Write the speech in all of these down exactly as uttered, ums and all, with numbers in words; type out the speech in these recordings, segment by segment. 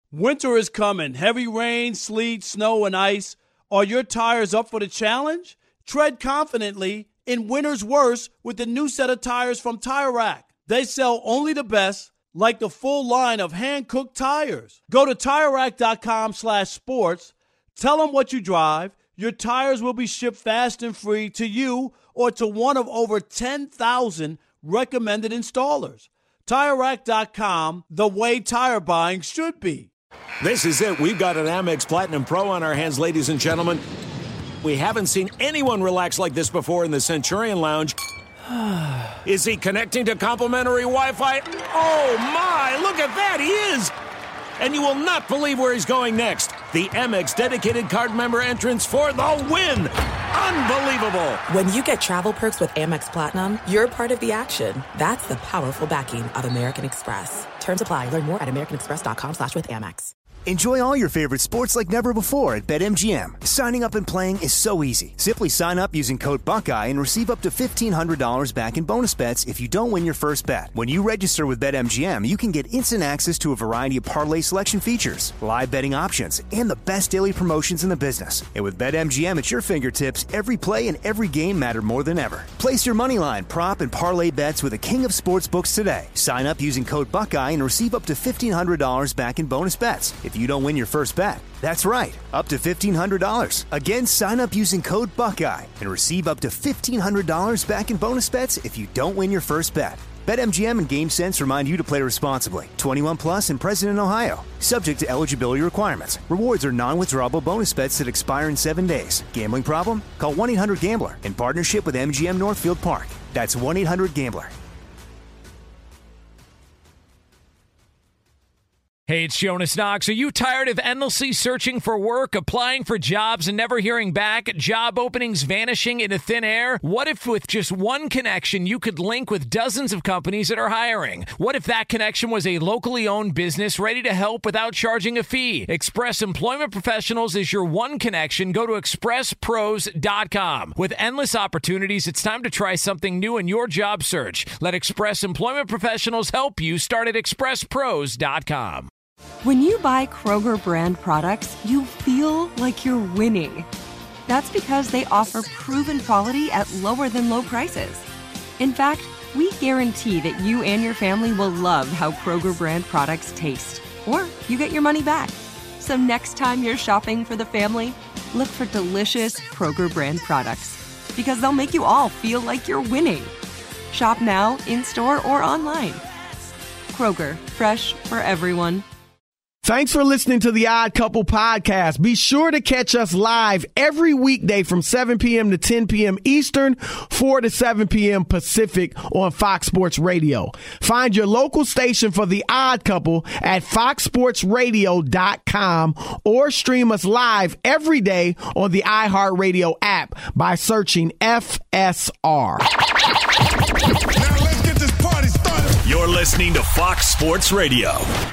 Winter is coming. Heavy rain, sleet, snow, and ice. Are your tires up for the challenge? Tread confidently in winter's worst with the new set of tires from Tire Rack. They sell only the best, like the full line of hand-cooked tires. Go to Tire Rack dot com slash sports. Tell them what you drive. Your tires will be shipped fast and free to you or to one of over ten thousand recommended installers. Tire Rack dot com, the way tire buying should be. This is it. We've got an Amex Platinum Pro on our hands, ladies and gentlemen. We haven't seen anyone relax like this before in the Centurion Lounge. Is he connecting to complimentary Wi-Fi? Oh, my. Look at that. He is. And you will not believe where he's going next. The Amex dedicated card member entrance for the win. Unbelievable. When you get travel perks with Amex Platinum, you're part of the action. That's the powerful backing of American Express. Terms apply. Learn more at americanexpress.com slash with Amex. Enjoy all your favorite sports like never before at BetMGM. Signing up and playing is so easy. Simply sign up using code Buckeye and receive up to fifteen hundred dollars back in bonus bets if you don't win your first bet. When you register with BetMGM, you can get instant access to a variety of parlay selection features, live betting options, and the best daily promotions in the business. And with BetMGM at your fingertips, every play and every game matter more than ever. Place your moneyline, prop, and parlay bets with the king of sportsbooks today. Sign up using code Buckeye and receive up to fifteen hundred dollars back in bonus bets if you don't win your first bet. That's right, up to fifteen hundred dollars. Again, sign up using code Buckeye and receive up to fifteen hundred dollars back in bonus bets if you don't win your first bet. BetMGM and GameSense remind you to play responsibly. twenty-one plus and present in Ohio. Subject to eligibility requirements. Rewards are non-withdrawable bonus bets that expire in seven days. Gambling problem? Call one eight hundred gambler in partnership with M G M Northfield Park. That's one eight hundred gambler. Hey, it's Jonas Knox. Are you tired of endlessly searching for work, applying for jobs, and never hearing back? Job openings vanishing into thin air? What if with just one connection, you could link with dozens of companies that are hiring? What if that connection was a locally owned business ready to help without charging a fee? Express Employment Professionals is your one connection. Go to express pros dot com. With endless opportunities, it's time to try something new in your job search. Let Express Employment Professionals help you. Start at express pros dot com. When you buy Kroger brand products, you feel like you're winning. That's because they offer proven quality at lower than low prices. In fact, we guarantee that you and your family will love how Kroger brand products taste, or you get your money back. So next time you're shopping for the family, look for delicious Kroger brand products, because they'll make you all feel like you're winning. Shop now, in-store, or online. Kroger, fresh for everyone. Thanks for listening to the Odd Couple podcast. Be sure to catch us live every weekday from seven p.m. to ten p.m. Eastern, four to seven p.m. Pacific on Fox Sports Radio. Find your local station for the Odd Couple at fox sports radio dot com or stream us live every day on the iHeartRadio app by searching F S R. Now let's get this party started. You're listening to Fox Sports Radio.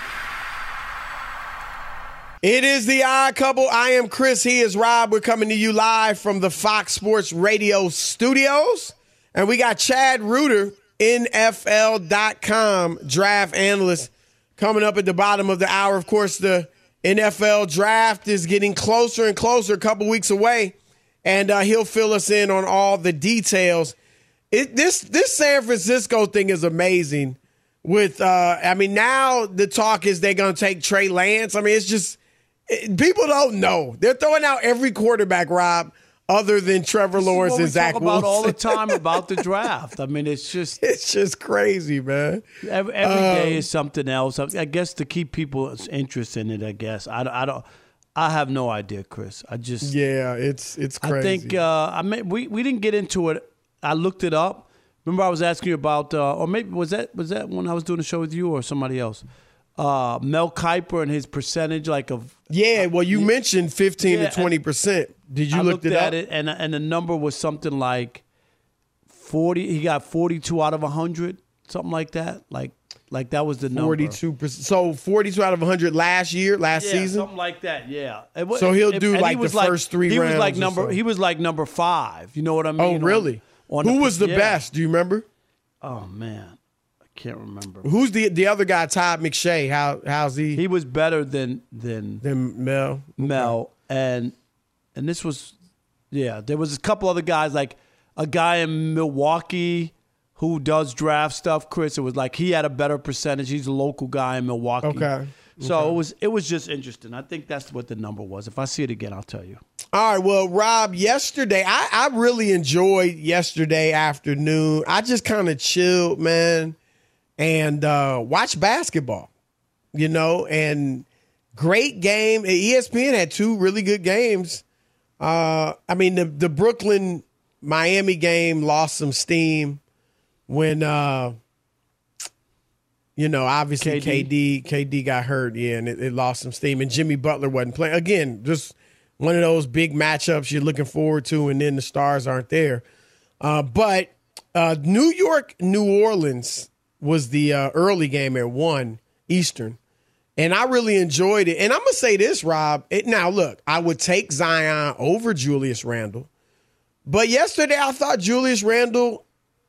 It is the Odd Couple. I am Chris. He is Rob. We're coming to you live from the Fox Sports Radio studios. And we got Chad Reuter, N F L dot com draft analyst, coming up at the bottom of the hour. Of course, the N F L draft is getting closer and closer, a couple weeks away. And uh, he'll fill us in on all the details. It, this, this San Francisco thing is amazing. With, uh, I mean, now the talk is they're going to take Trey Lance. I mean, it's just... People don't know. They're throwing out every quarterback, Rob, other than Trevor Lawrence and Zach Wilson. Talk about all the time about the draft. I mean, it's just it's just crazy, man. Every, every um, day is something else. I guess to keep people's interest in it. I guess I, I don't. I have no idea, Chris. I just yeah, it's it's crazy. I think uh, I mean we we didn't get into it. I looked it up. Remember, I was asking you about, uh, or maybe was that was that when I was doing a show with you or somebody else? Uh, Mel Kiper and his percentage, like of yeah. Well, you yeah, mentioned fifteen yeah, to twenty percent. Did you I look it at up? it and and the number was something like forty. He got forty-two out of a hundred, something like that. Like like that was the number. Forty-two percent. So forty-two out of a hundred last year, last yeah, season, something like that. Yeah. It, so he'll it, do like the like, first three he rounds. Was like number. So. He was like number five. You know what I mean? Oh, really? On, on Who the, was the yeah. best? Do you remember? Oh man. can't remember. Who's the the other guy? Todd McShay. How how's he? He was better than than than Mel. Mel, okay. and and this was, yeah. There was a couple other guys, like a guy in Milwaukee who does draft stuff. Chris, it was like he had a better percentage. He's a local guy in Milwaukee. Okay. So okay. it was it was just interesting. I think that's what the number was. If I see it again, I'll tell you. All right. Well, Rob, yesterday, I, I really enjoyed yesterday afternoon. I just kind of chilled, man, and uh, watched basketball, you know, and great game. E S P N had two really good games. Uh, I mean, the, the Brooklyn-Miami game lost some steam when, uh, you know, obviously K D K D got hurt, yeah, and it, it lost some steam. And Jimmy Butler wasn't playing. Again, just one of those big matchups you're looking forward to, and then the stars aren't there. Uh, but uh, New York, New Orleans was the uh, early game at one Eastern, and I really enjoyed it. And I'm going to say this, Rob. It, now, look, I would take Zion over Julius Randle, but yesterday I thought Julius Randle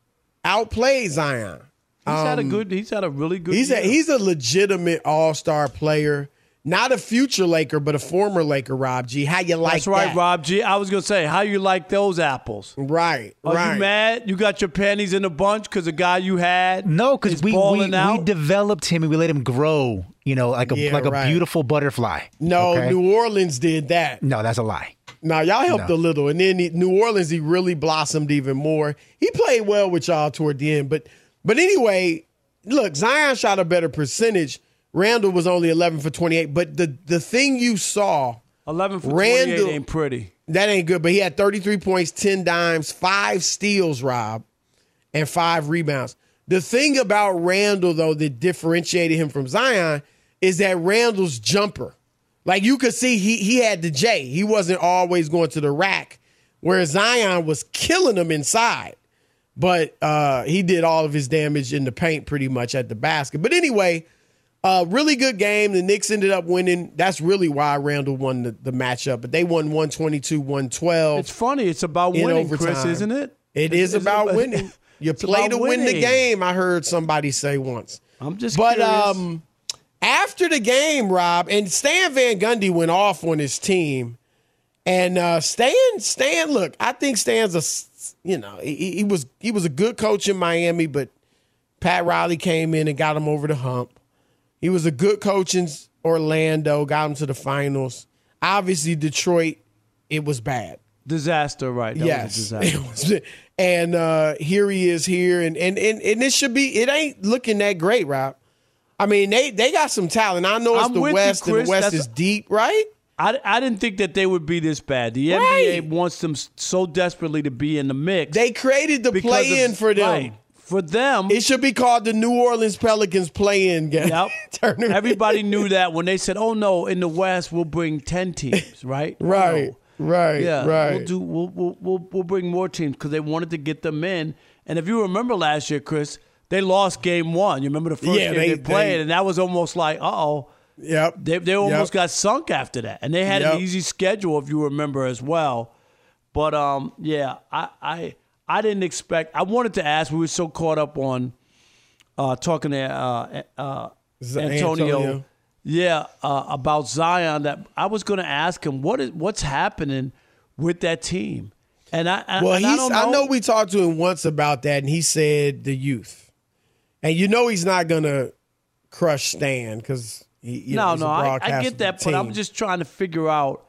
outplayed Zion. He's um, had a good. He's had a really good. He's year. a, he's a legitimate all-star player. Not a future Laker, but a former Laker, Rob G. How you like That's right, that? Rob G. I was going to say, how you like those apples? Right, Are right. you mad? You got your panties in a bunch because the guy you had No, because we, we, out? we developed him and we let him grow, you know, like a Yeah, like a right. beautiful butterfly. No, okay? New Orleans did that. No, that's a lie. Now, y'all helped No. a little. And then he, New Orleans, he really blossomed even more. He played well with y'all toward the end. But, but anyway, look, Zion shot a better percentage. Randall was only eleven for twenty-eight, but the, the thing you saw, eleven for Randall, twenty-eight ain't pretty. That ain't good, but he had thirty-three points, ten dimes, five steals, Rob, and five rebounds. The thing about Randall, though, that differentiated him from Zion is that Randall's jumper. Like you could see he he had the J. He wasn't always going to the rack, whereas Zion was killing him inside. But uh, he did all of his damage in the paint pretty much at the basket. But anyway, uh, really good game. The Knicks ended up winning. That's really why Randall won the, the matchup. But they won one twenty-two one twelve. It's funny. It's about winning, Chris, isn't it? It it's, is about it's, winning. You play to win the game, I heard somebody say once. I'm just but, curious. um, after the game, Rob, and Stan Van Gundy went off on his team. And uh, Stan, Stan, look, I think Stan's a, you know, he, he was he was a good coach in Miami, but Pat Riley came in and got him over the hump. He was a good coach in Orlando, got him to the finals. Obviously, Detroit, it was bad. Disaster, right? That yes. was a disaster. It was, and uh, here he is here, and, and and and it should be, it ain't looking that great, Rob. I mean, they, they got some talent. I know it's I'm the with West, you, Chris. and the West That's is a- deep, right? I, I didn't think that they would be this bad. The N B A Right. wants them so desperately to be in the mix. They created the because play-in of- for them. Right. For them, It should be called the New Orleans Pelicans play-in game. Yep. Tournament. Everybody knew that when they said, "Oh no, in the West we'll bring ten teams." Right? Right. No. Right. Yeah. Right. We'll do. We'll we'll we'll, we'll bring more teams because they wanted to get them in. And if you remember last year, Chris, they lost game one. You remember the first Yeah, game they- they, played, they- and that was almost like, uh oh. Yep. They they almost Yep. got sunk after that, and they had Yep. an easy schedule if you remember as well. But um, yeah, I I I didn't expect. I wanted to ask. We were so caught up on uh, talking to uh, uh, Z- Antonio, Antonio. yeah, uh, about Zion. That I was going to ask him what is what's happening with that team, and I I- Well, and he's, I don't know. I know we talked to him once about that, and he said the youth. And you know he's not going to crush Stan because he, you know, no, he's a no, I, broadcaster I of get the that, but I'm team. just trying to figure out.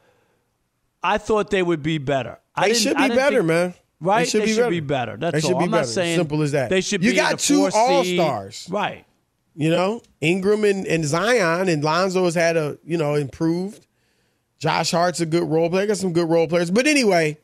I thought they would be better. I They didn't- should I be didn't better, think- man. Right? They should, be, better. That's they should all. be I'm better. not saying Simple as that. They should you be got in the two four all seed. stars, Right? You know, Ingram and, and Zion, and Lonzo has had a you know improved. Josh Hart's a good role player. Got some good role players. But anyway,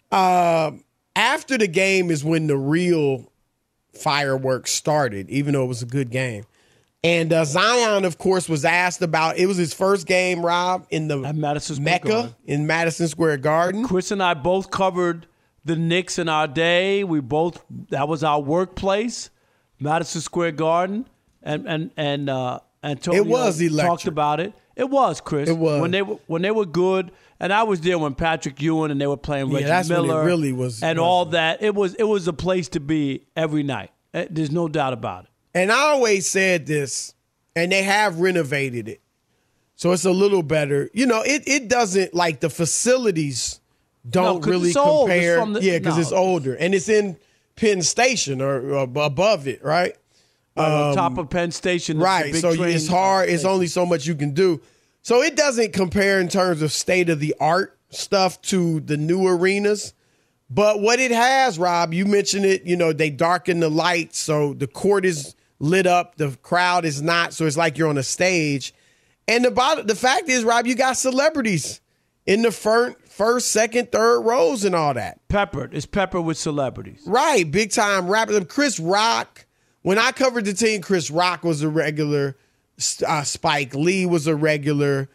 um, after the game is when the real fireworks started. Even though it was a good game. And uh, Zion, of course, was asked about. It was his first game, Rob, in the At Madison Square Mecca Garden. in Madison Square Garden. Chris and I both covered the Knicks in our day. We both that was our workplace, Madison Square Garden, and and and uh, Antonio It was electric. talked about it. It was, Chris. It was. when they were when they were good, and I was there when Patrick Ewing and they were playing Yeah, Reggie that's when it Miller, really was- and was. all that. It was it was a place to be every night. Eh, There's no doubt about it. And I always said this, and they have renovated it. So it's a little better. You know, it, it doesn't, like, the facilities don't no, really it's old. compare. It's the, yeah, because no. it's older. And it's in Penn Station or, or above it, right? Right, um, on top of Penn Station. Right, so it's hard. It's only so much you can do. So it doesn't compare in terms of state-of-the-art stuff to the new arenas. But what it has, Rob, you mentioned it, you know, they darken the lights, so the court is lit up, the crowd is not, so it's like you're on a stage. And the, the fact is, Rob, you got celebrities in the first, first, second, third rows and all that. Peppered. It's peppered with celebrities. Right, big-time rappers. Chris Rock, when I covered the team, Chris Rock was a regular. Uh, Spike Lee was a regular.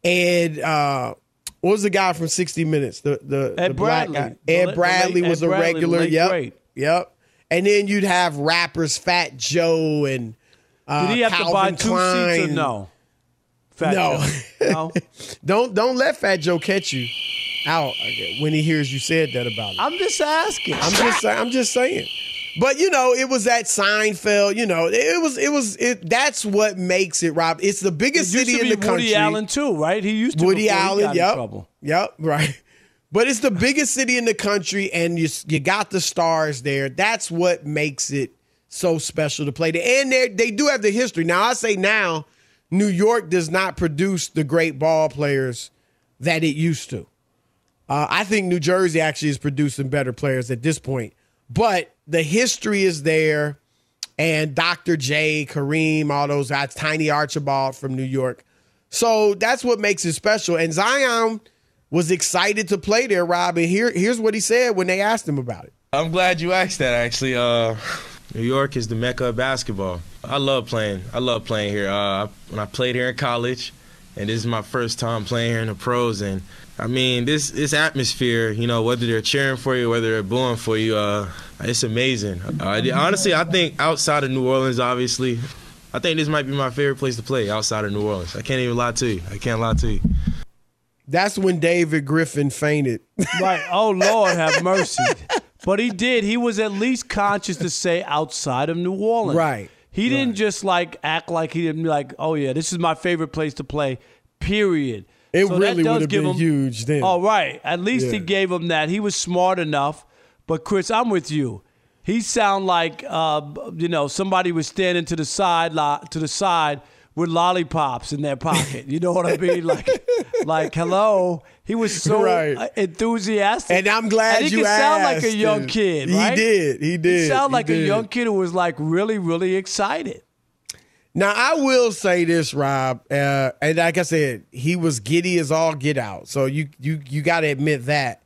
Ed, uh, what was the guy from sixty minutes? The the, Ed the black Bradley. guy. Ed The Bradley late, was Ed a Bradley, regular. late Yep, great. yep. And then you'd have rappers Fat Joe and uh, Did he have Calvin to buy two Klein. seats or no? Fat No. Joe. No. don't don't let Fat Joe catch you out when he hears you said that about him. I'm just asking. I'm just saying. I'm just saying. But you know, it was that Seinfeld. You know, it was. It was. It. That's what makes it, Rob. It's the biggest It used city to be in the country. Woody Allen too, right? He used to Woody before he Allen. got in Yep. trouble. Yep. Right. But it's the biggest city in the country, and you you got the stars there. That's what makes it so special to play there. And they they do have the history. Now I say now, New York does not produce the great ball players that it used to. Uh, I think New Jersey actually is producing better players at this point. But the history is there, and Doctor J, Kareem, all those guys, Tiny Archibald from New York. So that's what makes it special. And Zion was excited to play there, Rob. And here, here's what he said when they asked him about it. I'm glad you asked that, actually. Uh, New York is the mecca of basketball. I love playing. I love playing here. Uh, when I played here in college, and this is my first time playing here in the pros, and I mean, this this atmosphere, you know, whether they're cheering for you, whether they're booing for you, uh, it's amazing. Uh, honestly, I think outside of New Orleans, obviously, I think this might be my favorite place to play outside of New Orleans. I can't even lie to you. I can't lie to you. That's when David Griffin fainted. Right. Oh, Lord, have mercy. But he did. He was at least conscious to say outside of New Orleans. Right. He didn't right. just, like, act like he didn't be like, oh, yeah, this is my favorite place to play, period. It so really would have give been him, huge then. Oh, right. At least yeah. he gave him that. He was smart enough. But, Chris, I'm with you. He sound like, uh, you know, somebody was standing to the side, to the side with lollipops in their pocket. You know what I mean? Like, like hello. He was so right. enthusiastic. And I'm glad and he you could asked. sound like a young him. kid, right? He did. He did. He sound like he a did. young kid who was, like, really, really excited. Now, I will say this, Rob, uh, and like I said, he was giddy as all get out. So you you you got to admit that.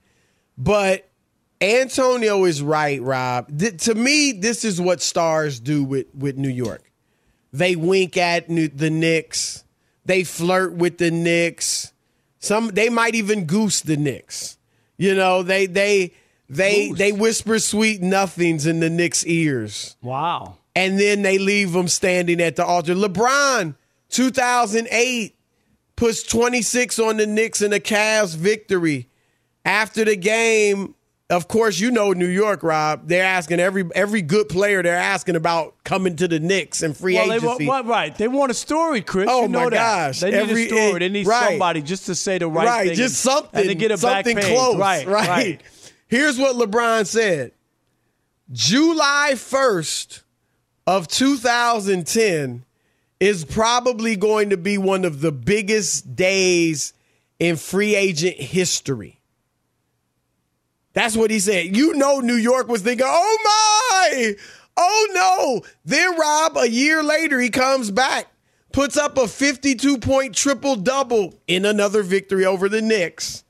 But Antonio is right, Rob. Th- to me, this is what stars do with, with New York. They wink at New- the Knicks. They flirt with the Knicks. Some they might even goose the Knicks. You know, they they they Goose. they whisper sweet nothings in the Knicks' ears. Wow. And then they leave them standing at the altar. LeBron, two thousand eight, puts twenty-six on the Knicks in a Cavs victory. After the game, of course, you know New York, Rob. They're asking every every good player, they're asking about coming to the Knicks and free well, agency. They want, right. They want a story, Chris. Oh, you know my that. gosh. They need Every- a story. it- they need right. somebody just to say the right, right, thing. just and, something. And to get a something back page. close. Right, right. right. Here's what LeBron said. July first of two thousand ten is probably going to be one of the biggest days in free agent history. That's what he said. You know New York was thinking, oh, my, oh, no. Then, Rob, a year later, he comes back, puts up a fifty-two point triple-double in another victory over the Knicks,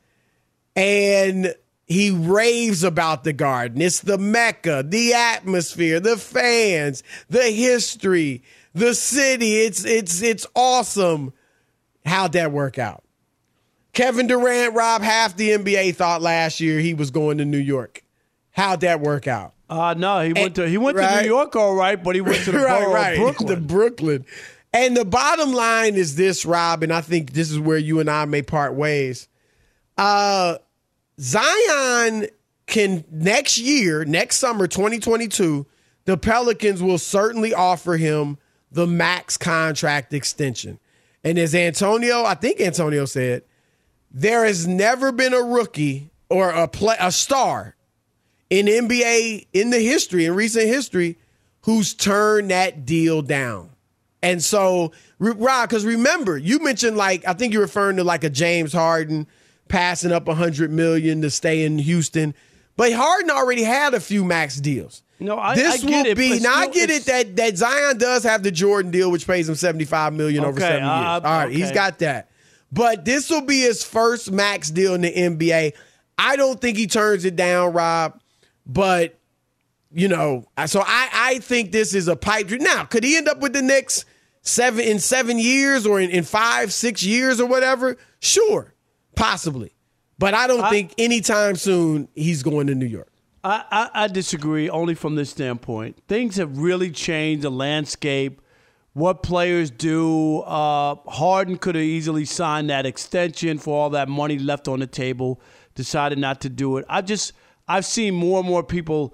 and he raves about the Garden. It's the Mecca, the atmosphere, the fans, the history, the city. It's it's it's awesome. How'd that work out? Kevin Durant, Rob, half the N B A thought last year he was going to New York. How'd that work out? Uh, no, he went And- to he went right. to New York all right, but he went to the right, borough right. of Brooklyn. The Brooklyn. And the bottom line is this, Rob, and I think this is where you and I may part ways. Uh, Zion can next year, next summer, twenty twenty-two, the Pelicans will certainly offer him the max contract extension. And as Antonio, I think Antonio said, there has never been a rookie or a play, a star in N B A in the history, in recent history, who's turned that deal down. And so, Rob, because remember, you mentioned like, I think you're referring to like a James Harden passing up one hundred million dollars to stay in Houston. But Harden already had a few max deals. No, I, this I get will it, be, now still, I get it that, that Zion does have the Jordan deal, which pays him seventy-five million dollars okay, over seven uh, years. All right, okay. he's got that. But this will be his first max deal in the N B A. I don't think he turns it down, Rob. But, you know, so I, I think this is a pipe dream. Now, could he end up with the Knicks seven in seven years or in, in five, six years or whatever? Sure, possibly. But I don't I, think anytime soon he's going to New York. I, I, I disagree only from this standpoint. Things have really changed the landscape, what players do. Uh, Harden could have easily signed that extension for all that money left on the table, decided not to do it. I just I've seen more and more people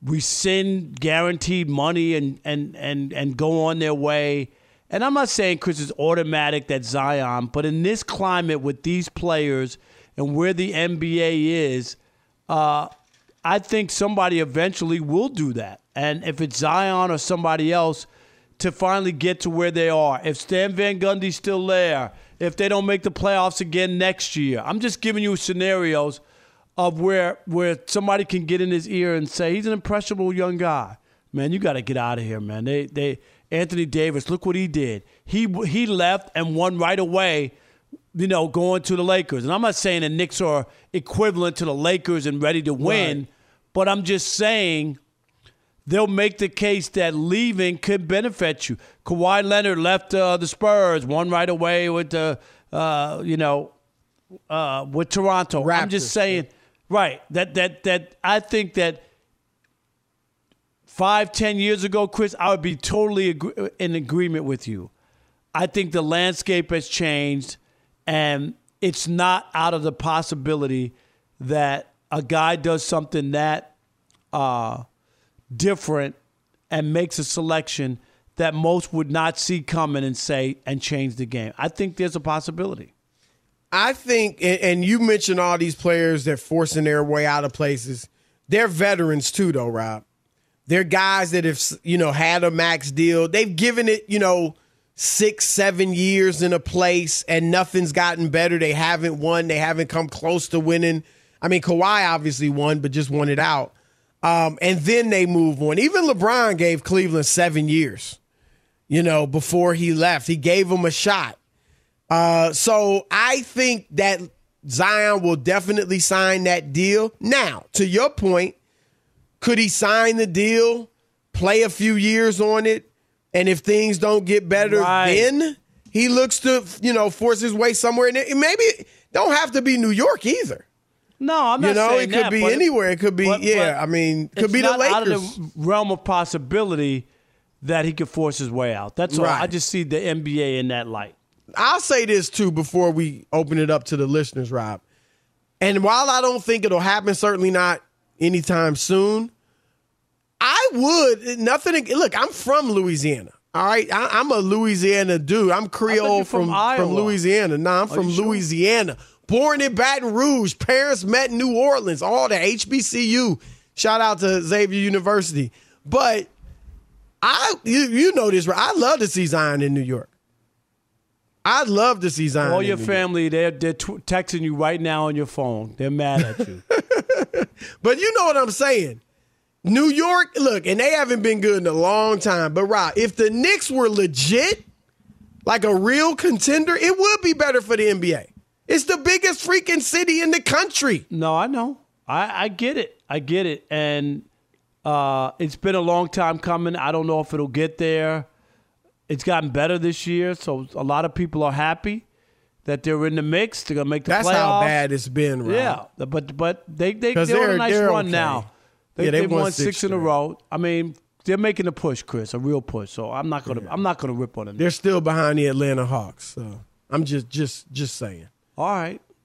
rescind guaranteed money and and and and go on their way. And I'm not saying, Chris, it's automatic that Zion, but in this climate with these players and where the N B A is, uh, I think somebody eventually will do that. And if it's Zion or somebody else, to finally get to where they are. If Stan Van Gundy's still there, if they don't make the playoffs again next year, I'm just giving you scenarios of where where somebody can get in his ear and say, he's an impressionable young guy. Man, you got to get out of here, man. They they Anthony Davis, look what he did. He he left and won right away, you know, going to the Lakers. And I'm not saying the Knicks are equivalent to the Lakers and ready to win, right. But I'm just saying they'll make the case that leaving could benefit you. Kawhi Leonard left uh, the Spurs, won right away with the, uh, you know, uh, with Toronto. Raptors. I'm just saying, right, that that that I think that five, ten years ago, Chris, I would be totally agree- in agreement with you. I think the landscape has changed, and it's not out of the possibility that a guy does something that uh, different and makes a selection that most would not see coming and say and change the game. I think there's a possibility. I think, and you mentioned all these players that forcing their way out of places. They're veterans too, though, Rob. They're guys that have, you know, had a max deal. They've given it, you know, six, seven years in a place, and nothing's gotten better. They haven't won. They haven't come close to winning. I mean, Kawhi obviously won, but just won it out. Um, and then they move on. Even LeBron gave Cleveland seven years, you know, before he left. He gave them a shot. Uh, so I think that Zion will definitely sign that deal. Now, to your point, could he sign the deal, play a few years on it, and if things don't get better, right. then he looks to, you know, force his way somewhere. And maybe it don't have to be New York either. No, I'm not you know, saying it could that, be but anywhere. It could be, but, yeah, but I mean, it could be the Lakers. It's not out of the realm of possibility that he could force his way out. That's all. Right. I just see the N B A in that light. I'll say this, too, before we open it up to the listeners, Rob. And while I don't think it'll happen, certainly not anytime soon, I would, nothing, look, I'm from Louisiana, all right? I, I'm a Louisiana dude. I'm Creole from, from, from Louisiana. No, I'm from Louisiana. Sure? Born in Baton Rouge. Parents met in New Orleans. All the H B C U. Shout out to Xavier University. But I, you, you know this, right? I love to see Zion in New York. I'd love to see Zion. All your in New family, York. they're, they're t- texting you right now on your phone. They're mad at you. But you know what I'm saying. New York, look, and they haven't been good in a long time. But, Rob, if the Knicks were legit, like a real contender, it would be better for the N B A. It's the biggest freaking city in the country. No, I know. I, I get it. I get it. And uh, it's been a long time coming. I don't know if it'll get there. It's gotten better this year, so a lot of people are happy that they're in the mix. They're going to make the That's playoffs. That's how bad it's been, Rob. Yeah, but but they, they, they're, they're on a nice run okay. now. They, yeah, they they've won, won six, six in a row. I mean, they're making a push, Chris, a real push. So I'm not gonna yeah. I'm not gonna rip on them. They're still behind the Atlanta Hawks. So I'm just just just saying. All right.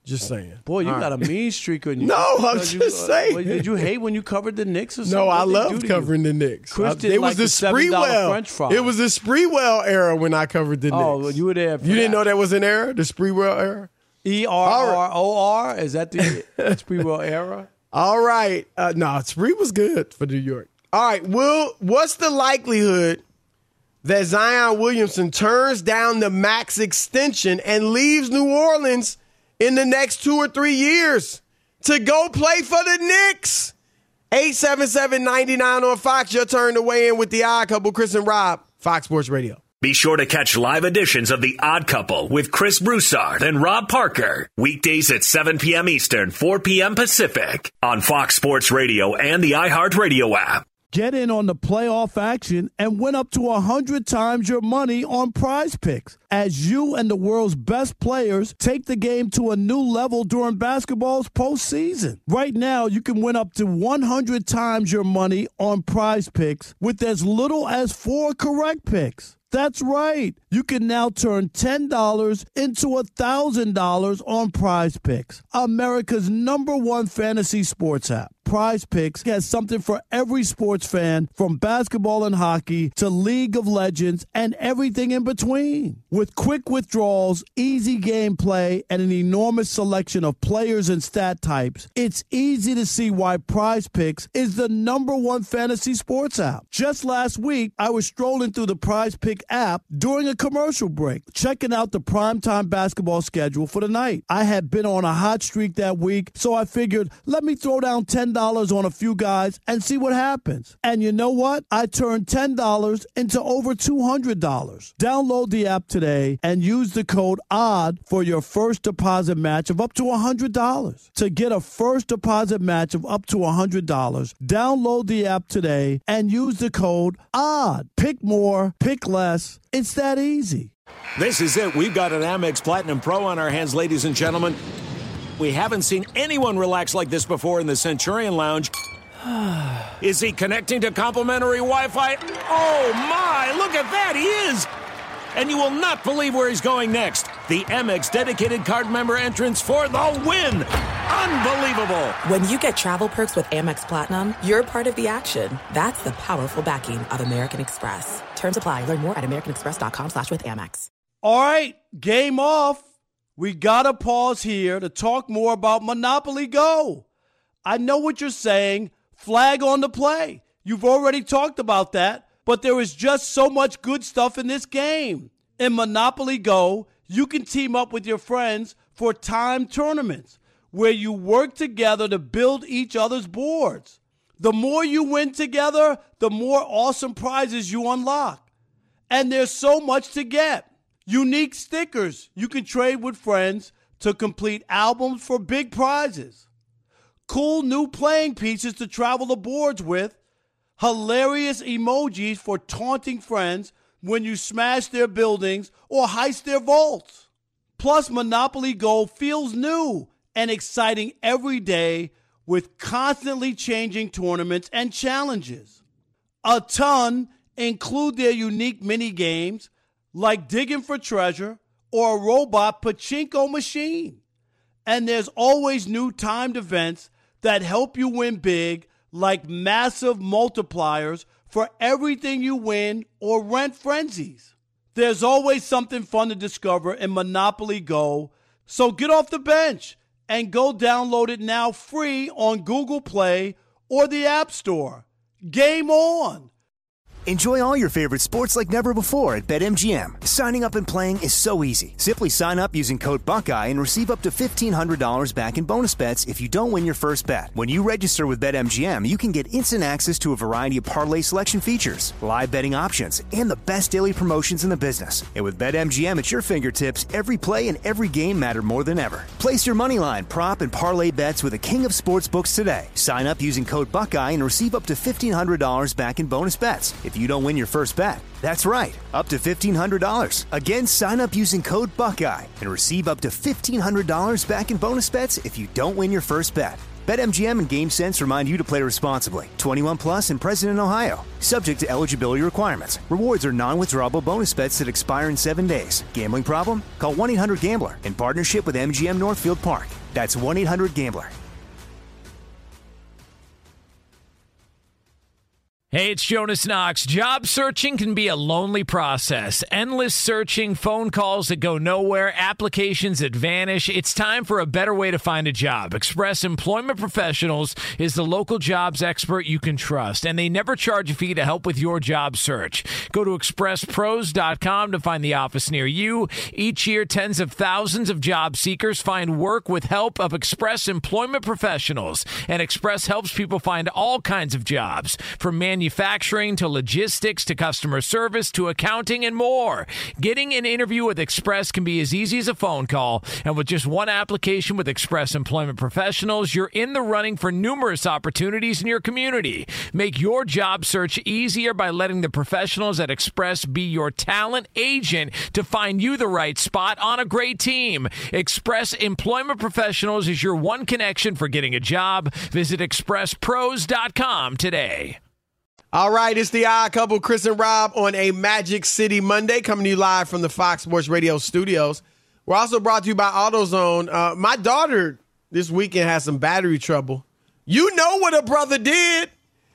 Just saying. Boy, you All got right. a mean streak on you. No, I'm Because just you, uh, saying. what, did you hate when you covered the Knicks or something? No, I What'd they do love to covering you? the Knicks. Chris I- did it like was the the seven dollar Spreewell. French fry. It was the Spreewell era when I covered the Knicks. Oh, well, you were there for You didn't that. know that was an era? The Spreewell era? E R R O R? Is that the Spreewell era? All right. Uh, no, Spree was good for New York. All right. Will, what's the likelihood that Zion Williamson turns down the max extension and leaves New Orleans in the next two or three years to go play for the Knicks? eight seven seven, nine nine on Fox. Your turn to weigh in with the Odd Couple. Chris and Rob, Fox Sports Radio. Be sure to catch live editions of The Odd Couple with Chris Broussard and Rob Parker. Weekdays at seven p.m. Eastern, four p.m. Pacific on Fox Sports Radio and the iHeartRadio app. Get in on the playoff action and win up to one hundred times your money on Prize Picks as you and the world's best players take the game to a new level during basketball's postseason. Right now, you can win up to one hundred times your money on Prize Picks with as little as four correct picks. That's right. You can now turn ten dollars into one thousand dollars on Prize Picks, America's number one fantasy sports app. Prize Picks has something for every sports fan, from basketball and hockey to League of Legends and everything in between. With quick withdrawals, easy gameplay, and an enormous selection of players and stat types, it's easy to see why Prize Picks is the number one fantasy sports app. Just last week, I was strolling through the Prize Pick app during a commercial break, checking out the primetime basketball schedule for the night. I had been on a hot streak that week, so I figured, let me throw down ten dollars on a few guys and see what happens. And you know what? I turned ten dollars into over two hundred dollars. Download the app today and use the code ODD for your first deposit match of up to one hundred dollars. To get a first deposit match of up to one hundred dollars, download the app today and use the code ODD. Pick more, pick less. It's that easy. This is it. We've got an Amex Platinum Pro on our hands, ladies and gentlemen. We haven't seen anyone relax like this before in the Centurion Lounge. Is he connecting to complimentary Wi-Fi? Oh, my! Look at that! He is! And you will not believe where he's going next. The Amex dedicated card member entrance for the win! Unbelievable! When you get travel perks with Amex Platinum, you're part of the action. That's the powerful backing of American Express. Terms apply. Learn more at americanexpress.com slash with Amex. All right, game off. We got to pause here to talk more about Monopoly Go. I know what you're saying. Flag on the play. You've already talked about that, but there is just so much good stuff in this game. In Monopoly Go, you can team up with your friends for timed tournaments where you work together to build each other's boards. The more you win together, the more awesome prizes you unlock. And there's so much to get. Unique stickers you can trade with friends to complete albums for big prizes. Cool new playing pieces to travel the boards with. Hilarious emojis for taunting friends when you smash their buildings or heist their vaults. Plus, Monopoly Go feels new and exciting every day with constantly changing tournaments and challenges. A ton include their unique mini games like digging for treasure or a robot pachinko machine. And there's always new timed events that help you win big, like massive multipliers for everything you win or rent frenzies. There's always something fun to discover in Monopoly Go, so get off the bench and go download it now free on Google Play or the App Store. Game on! Enjoy all your favorite sports like never before at BetMGM. Signing up and playing is so easy. Simply sign up using code Buckeye and receive up to fifteen hundred dollars back in bonus bets if you don't win your first bet. When you register with BetMGM, you can get instant access to a variety of parlay selection features, live betting options, and the best daily promotions in the business. And with BetMGM at your fingertips, every play and every game matter more than ever. Place your moneyline, prop, and parlay bets with the king of sportsbooks today. Sign up using code Buckeye and receive up to fifteen hundred dollars back in bonus bets if you don't win your first bet. That's right, up to fifteen hundred dollars. Again, sign up using code Buckeye and receive up to fifteen hundred dollars back in bonus bets if you don't win your first bet. BetMGM and GameSense remind you to play responsibly. twenty-one plus and present in Ohio. Subject to eligibility requirements. Rewards are non-withdrawable bonus bets that expire in seven days. Gambling problem? Call one eight hundred gambler in partnership with M G M Northfield Park. That's one eight hundred gambler. Hey, it's Jonas Knox. Job searching can be a lonely process. Endless searching, phone calls that go nowhere, applications that vanish. It's time for a better way to find a job. Express Employment Professionals is the local jobs expert you can trust, and they never charge a fee to help with your job search. Go to express pros dot com to find the office near you. Each year, tens of thousands of job seekers find work with help of Express Employment Professionals, and Express helps people find all kinds of jobs, from manufacturing Manufacturing to logistics to customer service to accounting and more. Getting an interview with Express can be as easy as a phone call, and with just one application with Express Employment Professionals, you're in the running for numerous opportunities in your community. Make your job search easier by letting the professionals at Express be your talent agent to find you the right spot on a great team. Express Employment Professionals is your one connection for getting a job. Visit express pros dot com today. All right, it's the Odd Couple, Chris and Rob, on a Magic City Monday, coming to you live from the Fox Sports Radio studios. We're also brought to you by AutoZone. Uh, my daughter this weekend had some battery trouble. You know what her brother did.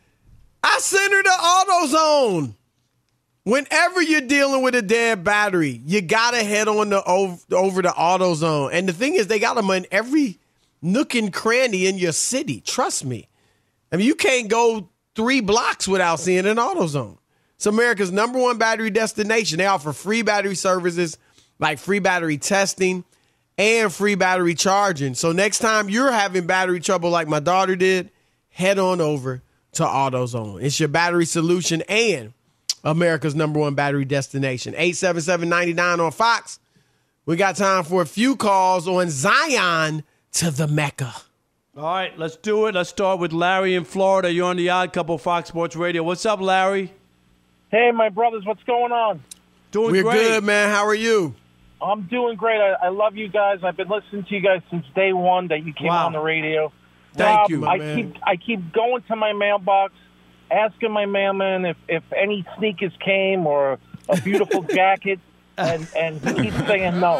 I sent her to AutoZone. Whenever you're dealing with a dead battery, you got to head on the, over, over to AutoZone. And the thing is, they got them in every nook and cranny in your city. Trust me. I mean, you can't go three blocks without seeing an AutoZone. It's America's number one battery destination. They offer free battery services like free battery testing and free battery charging. So next time you're having battery trouble like my daughter did, head on over to AutoZone. It's your battery solution and America's number one battery destination. eight seven seven, nine nine on Fox. We got time for a few calls on Zion to the Mecca. All right, let's do it. Let's start with Larry in Florida. You're on the Odd Couple, Fox Sports Radio. What's up, Larry? Hey, my brothers, what's going on? Doing We're great. good, man. How are you? I'm doing great. I, I love you guys. I've been listening to you guys since day one that you came Wow. on the radio. Thank Rob, you, I man. keep I keep going to my mailbox, asking my mailman if, if any sneakers came or a beautiful jacket, and, and he keeps saying no. All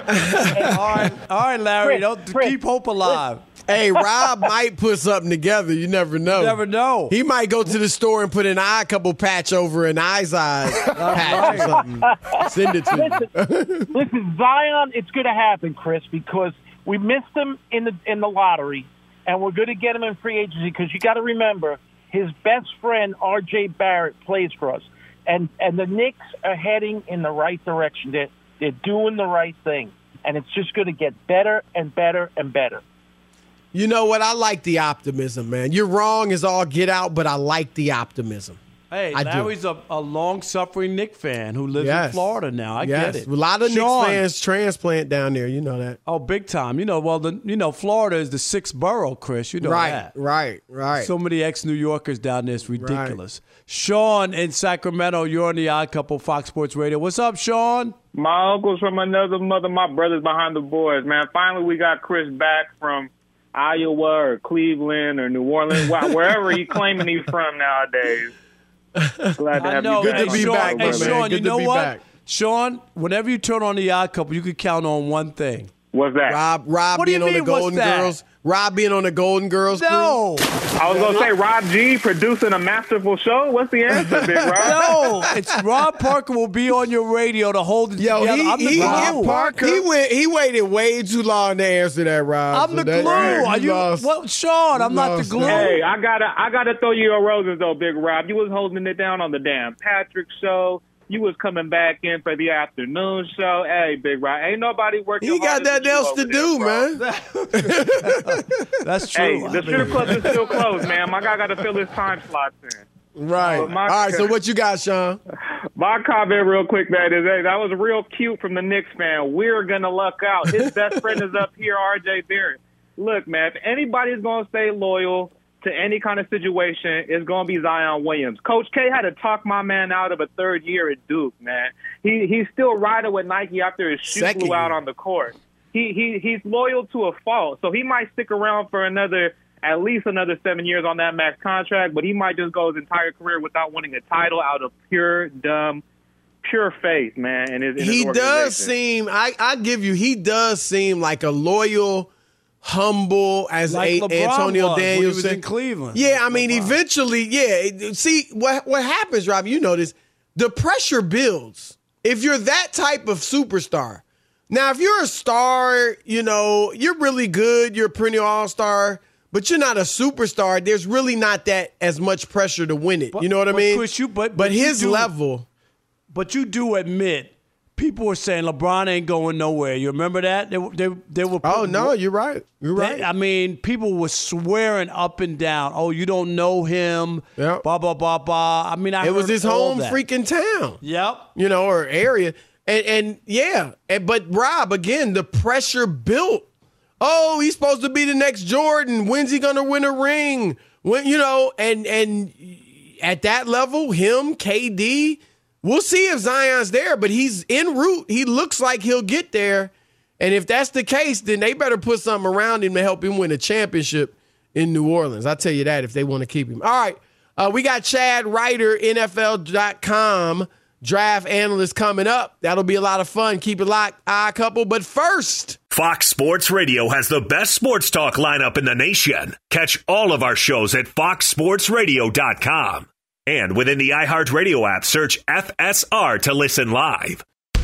right, all right, Larry. Chris, Don't Chris, keep hope alive. Hey, Rob might put something together. You never know. You never know. He might go to the store and put an eye couple patch over an eye's eye patch or something. Send it to you. Listen, listen, Zion, it's going to happen, Chris, because we missed him in the in the lottery, and we're going to get him in free agency because you got to remember his best friend R J Barrett plays for us, and and the Knicks are heading in the right direction. They're they're doing the right thing, and it's just going to get better and better and better. You know what? I like the optimism, man. You're wrong as all get out, but I like the optimism. Hey, I do. Larry's a, a long-suffering Knick fan who lives Yes. in Florida now. I yes. get it. A lot of Sean. Knicks fans transplant down there. You know that. Oh, big time. You know, well, the, you know, Florida is the sixth borough, Chris. You know right, that. right, right. So many ex-New Yorkers down there. It's ridiculous. Right. Sean in Sacramento, you're on the Odd Couple, Fox Sports Radio. What's up, Sean? My uncle's from another mother. My brother's behind the boards, man. Finally, we got Chris back from Iowa or Cleveland or New Orleans, wherever he's claiming he's from nowadays. Glad to I have know. you back. Good to be Sean, back, hey, man. Sean, Good you to know be what? back. Sean, whenever you turn on the Odd Couple, you can count on one thing. What's that? Rob, Rob What do you being on the mean, what's Golden that? Girls. Rob being on the Golden Girls. No. I was going to say Rob G producing a masterful show. What's the answer, Big Rob? No. It's Rob Parker will be on your radio to hold it Yo, together. he, I'm the he, glue. he, Parker. He, went, he waited way too long to answer that, Rob. I'm So the that- glue. Are you? lost. Well, Sean, I'm not the lost. glue. Hey, I gotta, I gotta throw you a roses though, Big Rob. You was holding it down on the damn Patrick show. You was coming back in for the afternoon show. Hey, Big Rob, ain't nobody working. He got harder than nothing you else over to there, do, bro. man. That's true. Hey, I the mean- strip club is still closed, man. My guy got to fill his time slots in. Right. But my- All right, so what you got, Sean? My comment real quick, man, is hey, that was real cute from the Knicks fan. We're going to luck out. His best friend is up here, R J Barrett. Look, man, if anybody's going to stay loyal to any kind of situation, it's going to be Zion Williams. Coach K had to talk my man out of a third year at Duke, man. He He's still riding with Nike after his shoe Second flew out year. on the court. He, he He's loyal to a fault, so he might stick around for another at least another seven years on that max contract, but he might just go his entire career without winning a title out of pure, dumb, pure faith, man. In his, in he his does seem, I, I give you, he does seem like a loyal, humble, as like a, Antonio was Danielson. When he was in Cleveland. Yeah, I mean, LeBron. eventually, yeah. See, what what happens, Rob, you know this, the pressure builds. If you're that type of superstar. Now, if you're a star, you know, you're really good, you're a perennial all-star, but you're not a superstar, there's really not that as much pressure to win it. But, you know what I but mean? Chris, you, but, but, but his you do, level. But you do admit, people were saying LeBron ain't going nowhere. You remember that? They, they, they were. Oh, no, you're right. You're right. They, I mean, people were swearing up and down, oh, you don't know him, yep. blah, blah, blah, blah. I mean, I It was heard his all home that. freaking town. Yep. You know, or area. And, and yeah, and, but Rob, again, the pressure built. Oh, he's supposed to be the next Jordan. When's he gonna win a ring? When you know, and and at that level, him, K D, we'll see if Zion's there, but he's en route. He looks like he'll get there. And if that's the case, then they better put something around him to help him win a championship in New Orleans. I'll tell you that if they want to keep him. All right. Uh, we got Chad Ryder, N F L dot com. Draft analyst coming up. That'll be a lot of fun. Keep it locked, Odd Couple. But first, Fox Sports Radio has the best sports talk lineup in the nation. Catch all of our shows at fox sports radio dot com. And within the iHeartRadio app, search F S R to listen live.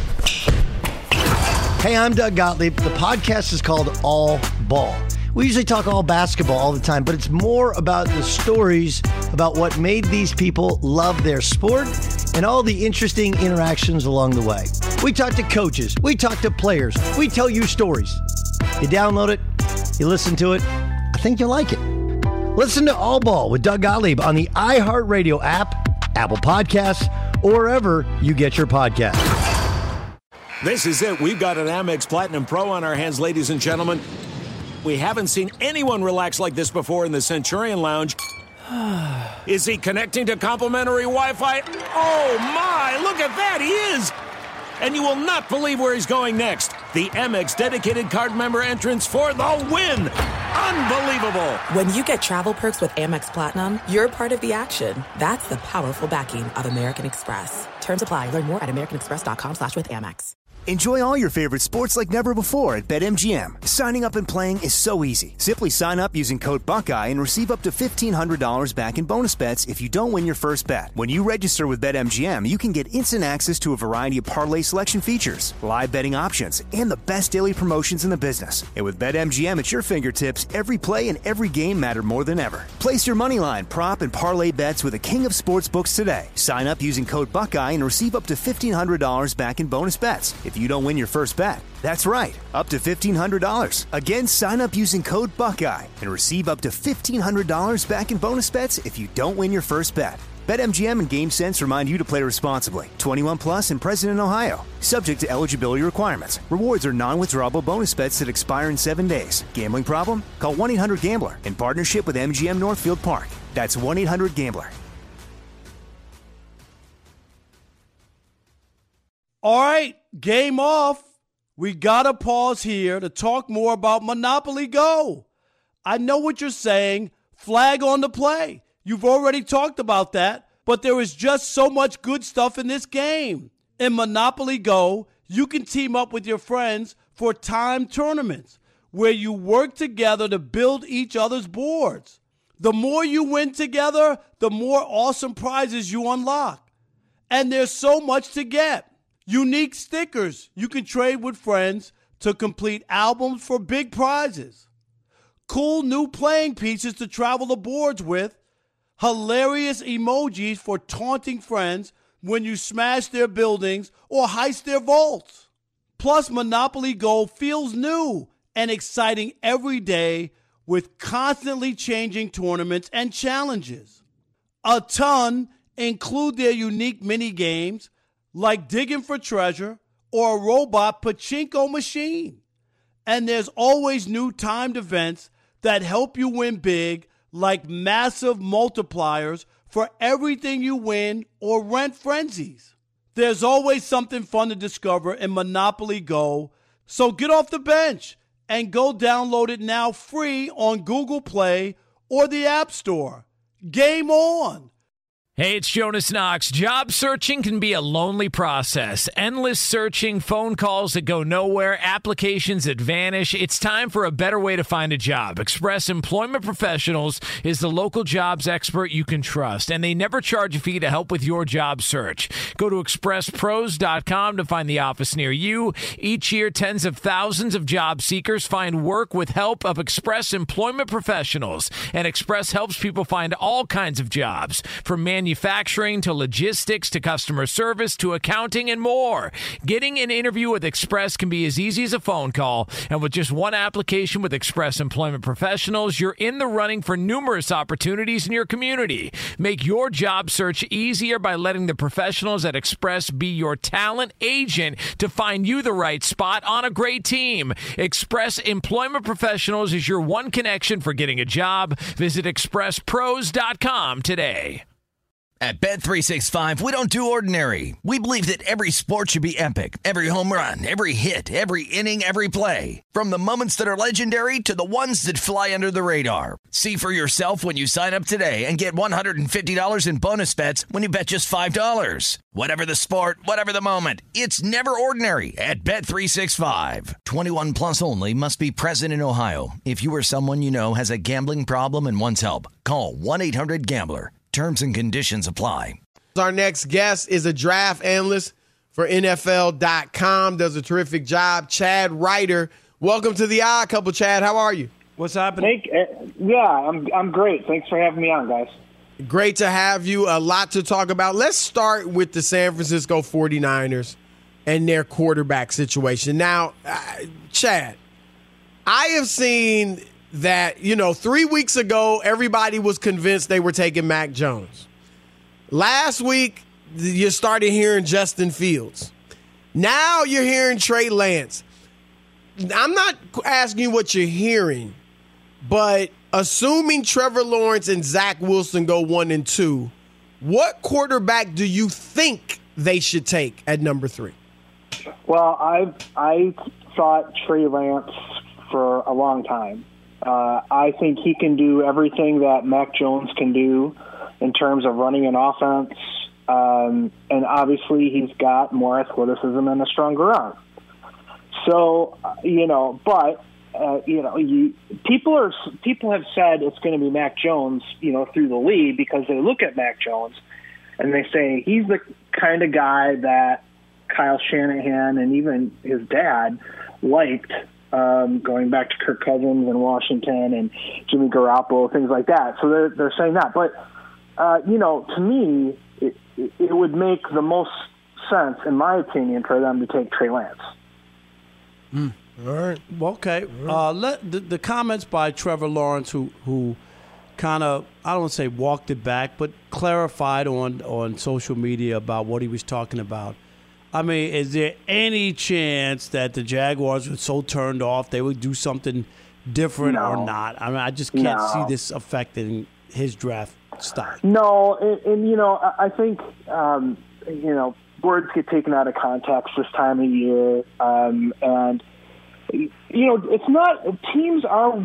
Hey, I'm Doug Gottlieb. The podcast is called All Ball. We usually talk all basketball all the time, but it's more about the stories about what made these people love their sport and all the interesting interactions along the way. We talk to coaches. We talk to players. We tell you stories. You download it. You listen to it. I think you'll like it. Listen to All Ball with Doug Gottlieb on the iHeartRadio app, Apple Podcasts, or wherever you get your podcasts. This is it. We've got an Amex Platinum Pro on our hands, ladies and gentlemen. We haven't seen anyone relax like this before in the Centurion Lounge. Is he connecting to complimentary Wi-Fi? Oh, my. Look at that. He is. And you will not believe where he's going next. The Amex dedicated card member entrance for the win. Unbelievable. When you get travel perks with Amex Platinum, you're part of the action. That's the powerful backing of American Express. Terms apply. Learn more at americanexpress.com slash with Amex. Enjoy all your favorite sports like never before at BetMGM. Signing up and playing is so easy. Simply sign up using code Buckeye and receive up to fifteen hundred dollars back in bonus bets if you don't win your first bet. When you register with BetMGM, you can get instant access to a variety of parlay selection features, live betting options, and the best daily promotions in the business. And with BetMGM at your fingertips, every play and every game matter more than ever. Place your moneyline, prop, and parlay bets with the king of sportsbooks today. Sign up using code Buckeye and receive up to fifteen hundred dollars back in bonus bets if you don't win your first bet. That's right, up to fifteen hundred dollars. Again, sign up using code Buckeye and receive up to fifteen hundred dollars back in bonus bets if you don't win your first bet. BetMGM and GameSense remind you to play responsibly. twenty-one plus and present in Ohio. Subject to eligibility requirements. Rewards are non-withdrawable bonus bets that expire in seven days. Gambling problem? Call one eight hundred gambler in partnership with M G M Northfield Park. That's one eight hundred gambler. All right, game off. We got to pause here to talk more about Monopoly Go. I know what you're saying. Flag on the play. You've already talked about that, but there is just so much good stuff in this game. In Monopoly Go, you can team up with your friends for timed tournaments where you work together to build each other's boards. The more you win together, the more awesome prizes you unlock. And there's so much to get. Unique stickers you can trade with friends to complete albums for big prizes. Cool new playing pieces to travel the boards with. Hilarious emojis for taunting friends when you smash their buildings or heist their vaults. Plus, Monopoly Go feels new and exciting every day with constantly changing tournaments and challenges. A ton include their unique mini games like digging for treasure or a robot pachinko machine. And there's always new timed events that help you win big, like massive multipliers for everything you win or rent frenzies. There's always something fun to discover in Monopoly Go, so get off the bench and go download it now free on Google Play or the App Store. Game on. Hey, it's Jonas Knox. Job searching can be a lonely process. Endless searching, phone calls that go nowhere, applications that vanish. It's time for a better way to find a job. Express Employment Professionals is the local jobs expert you can trust, and they never charge a fee to help with your job search. Go to express pros dot com to find the office near you. Each year, tens of thousands of job seekers find work with help of Express Employment Professionals, and Express helps people find all kinds of jobs, from manufacturing Manufacturing to logistics to customer service to accounting and more. Getting an interview with Express can be as easy as a phone call, and with just one application with Express Employment Professionals, you're in the running for numerous opportunities in your community. Make your job search easier by letting the professionals at Express be your talent agent to find you the right spot on a great team. Express Employment Professionals is your one connection for getting a job. Visit express pros dot com today. At Bet three sixty-five, we don't do ordinary. We believe that every sport should be epic. Every home run, every hit, every inning, every play. From the moments that are legendary to the ones that fly under the radar. See for yourself when you sign up today and get one hundred fifty dollars in bonus bets when you bet just five dollars. Whatever the sport, whatever the moment, it's never ordinary at Bet three sixty-five. twenty-one plus only. Must be present in Ohio. If you or someone you know has a gambling problem and wants help, call one eight hundred gambler. Terms and conditions apply. Our next guest is a draft analyst for N F L dot com. Does a terrific job. Chad Ryder. Welcome to the Odd Couple, Chad. How are you? What's happening? Thank, yeah, I'm I'm great. Thanks for having me on, guys. Great to have you. A lot to talk about. Let's start with the San Francisco forty-niners and their quarterback situation. Now, uh, Chad, I have seen that, you know, three weeks ago, everybody was convinced they were taking Mac Jones. Last week, you started hearing Justin Fields. Now you're hearing Trey Lance. I'm not asking you what you're hearing, but assuming Trevor Lawrence and Zach Wilson go one and two, what quarterback do you think they should take at number three? Well, I I thought Trey Lance for a long time. Uh, I think he can do everything that Mac Jones can do in terms of running an offense. Um, and obviously he's got more athleticism and a stronger arm. So, uh, you know, but, uh, you know, you, people are people have said it's going to be Mac Jones, you know, through the league because they look at Mac Jones and they say he's the kind of guy that Kyle Shanahan and even his dad liked. Um, going back to Kirk Cousins in Washington and Jimmy Garoppolo, things like that. So they're they're saying that. But, uh, you know, to me, it, it, it would make the most sense, in my opinion, for them to take Trey Lance. Mm. All right. Okay. Uh, let the, the comments by Trevor Lawrence, who who kind of, I don't want to say walked it back, but clarified on, on social media about what he was talking about. I mean, is there any chance that the Jaguars were so turned off they would do something different no. or not? I mean, I just can't no. see this affecting his draft stock. No, and, and you know, I, I think, um, you know, words get taken out of context this time of year. Um, and, you know, it's not – teams are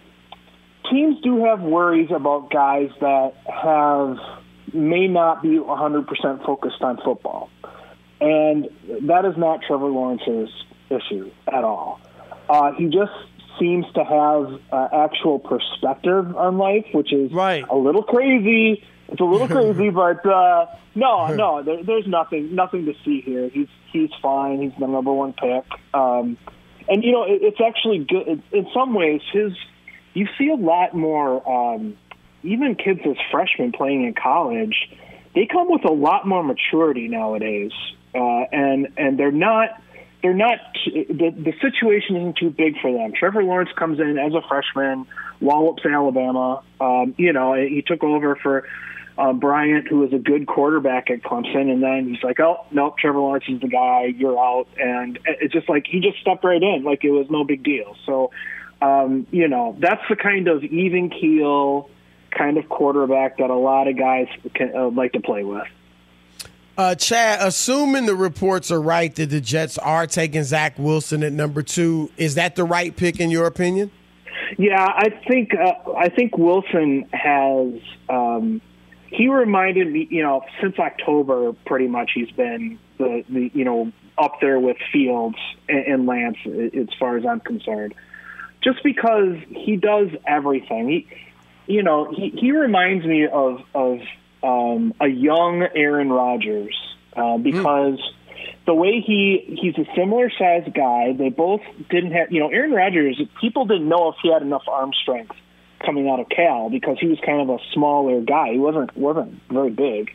– teams do have worries about guys that have – may not be one hundred percent focused on football. And that is not Trevor Lawrence's issue at all. Uh, he just seems to have uh, actual perspective on life, which is right. a little crazy. It's a little crazy, but uh, no, no, there, there's nothing, nothing to see here. He's he's fine. He's the number one pick, um, and you know it, it's actually good in some ways. His you see a lot more, um, even kids as freshmen playing in college. They come with a lot more maturity nowadays. Uh, and and they're not they're not the the situation isn't too big for them. Trevor Lawrence comes in as a freshman, wallops Alabama. Um, you know, he took over for uh, Bryant, who was a good quarterback at Clemson, and then he's like, oh no, Trevor Lawrence is the guy. You're out, and it's just like he just stepped right in, like it was no big deal. So, um, you know, that's the kind of even keel kind of quarterback that a lot of guys can, uh, like to play with. Uh, Chad, assuming the reports are right that the Jets are taking Zach Wilson at number two, is that the right pick in your opinion? Yeah, I think uh, I think Wilson has. Um, he reminded me, you know, since October, pretty much he's been the, the you know up there with Fields and, and Lance as far as I'm concerned. Just because he does everything, he, you know, he, he reminds me of of um, a young Aaron Rodgers uh, because. Mm. The way he he's a similar sized guy. They both didn't have, you know, Aaron Rodgers, people didn't know if he had enough arm strength coming out of Cal because he was kind of a smaller guy. He wasn't wasn't very big.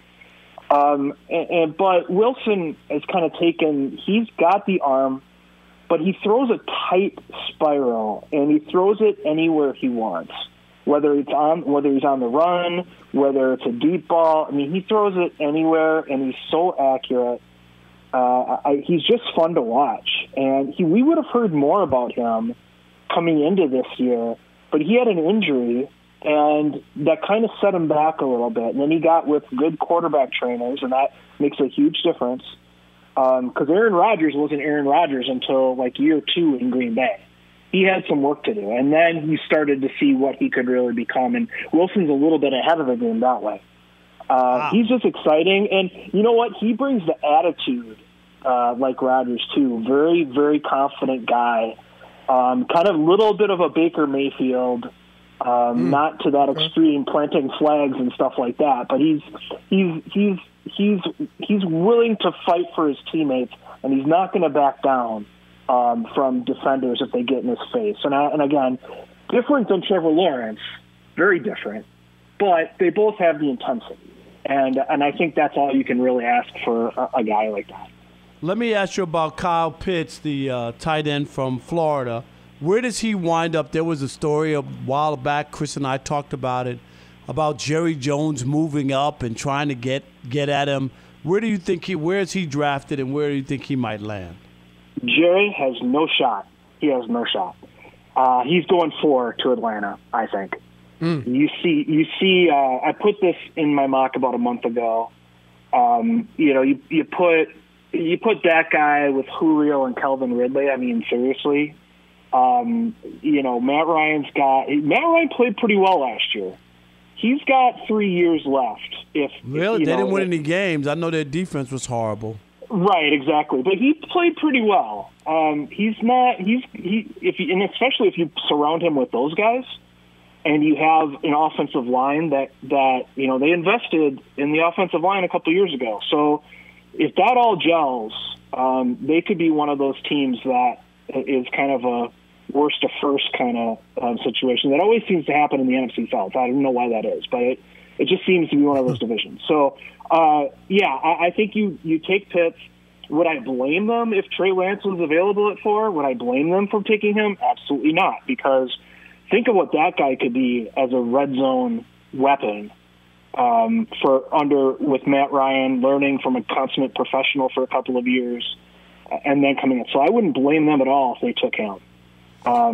Um, and, and but Wilson has kind of taken, he's got the arm, but he throws a tight spiral and he throws it anywhere he wants. Whether it's on whether he's on the run, whether it's a deep ball. I mean, he throws it anywhere and he's so accurate. Uh, I, he's just fun to watch, and he, we would have heard more about him coming into this year, but he had an injury, and that kind of set him back a little bit. And then he got with good quarterback trainers, and that makes a huge difference because um, Aaron Rodgers wasn't Aaron Rodgers until like year two in Green Bay. He had some work to do, and then he started to see what he could really become, and Wilson's a little bit ahead of the game that way. Uh, wow. He's just exciting, and you know what? He brings the attitude uh, like Rodgers, too. Very, very confident guy. Um, kind of a little bit of a Baker Mayfield, um, mm. not to that extreme, planting flags and stuff like that, but he's he's he's he's he's willing to fight for his teammates, and he's not going to back down um, from defenders if they get in his face. And, I, and again, different than Trevor Lawrence, very different, but they both have the intensity. And and I think that's all you can really ask for a, a guy like that. Let me ask you about Kyle Pitts, the uh, tight end from Florida. Where does he wind up? There was a story a while back, Chris and I talked about it, about Jerry Jones moving up and trying to get, get at him. Where do you think he, where is he drafted, and where do you think he might land? Jerry has no shot. He has no shot. Uh, he's going four to Atlanta, I think. Mm. You see, you see. Uh, I put this in my mock about a month ago. Um, you know, you you put you put that guy with Julio and Calvin Ridley. I mean, seriously. Um, you know, Matt Ryan's got Matt Ryan played pretty well last year. He's got three years left. If really, if, they know, didn't win any games. I know their defense was horrible. Right, exactly. But he played pretty well. Um, he's not. He's he. If you, and especially if you surround him with those guys. And you have an offensive line that, that, you know, they invested in the offensive line a couple years ago. So if that all gels, um, they could be one of those teams that is kind of a worst to first kind of um, situation. That always seems to happen in the N F C South. I don't know why that is, but it, it just seems to be one of those divisions. So, uh, yeah, I, I think you, you take Pitts. Would I blame them if Trey Lance was available at four? Would I blame them for taking him? Absolutely not, because think of what that guy could be as a red zone weapon um, for under with Matt Ryan, learning from a consummate professional for a couple of years, and then coming in. So I wouldn't blame them at all if they took him, because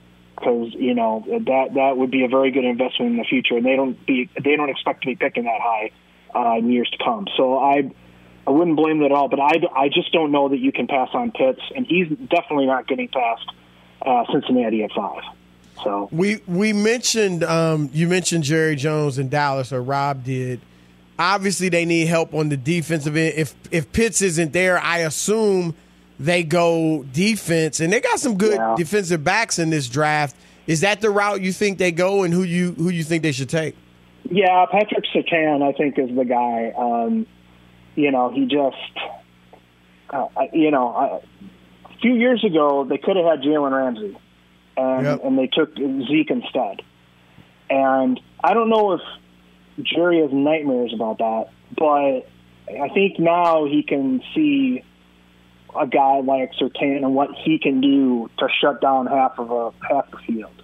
um, you know that that would be a very good investment in the future, and they don't be they don't expect to be picking that high uh, in years to come. So I I wouldn't blame them at all, but I, I just don't know that you can pass on Pitts, and he's definitely not getting past uh, Cincinnati at five. So we we mentioned um, you mentioned Jerry Jones in Dallas, or Rob did. Obviously, they need help on the defensive end. If if Pitts isn't there, I assume they go defense, and they got some good yeah. defensive backs in this draft. Is that the route you think they go, and who you who you think they should take? Yeah, Patrick Surtain, I think, is the guy. Um, you know, he just, uh, you know, uh, a few years ago they could have had Jalen Ramsey. And, yep. and they took Zeke instead. And I don't know if Jerry has nightmares about that, but I think now he can see a guy like Surtain and what he can do to shut down half of a half the field.